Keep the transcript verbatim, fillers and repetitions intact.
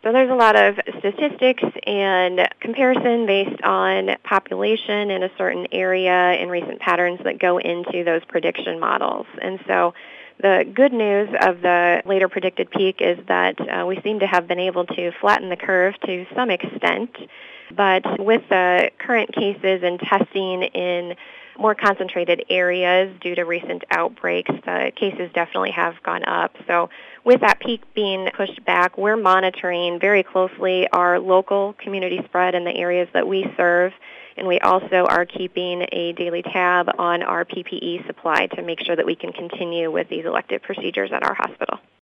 So there's a lot of statistics and comparison based on population in a certain area and recent patterns that go into those prediction models. And so the good news of the later predicted peak is that uh, we seem to have been able to flatten the curve to some extent. But with the current cases and testing in more concentrated areas due to recent outbreaks, the cases definitely have gone up. So with that peak being pushed back, we're monitoring very closely our local community spread in the areas that we serve, and we also are keeping a daily tab on our P P E supply to make sure that we can continue with these elective procedures at our hospital.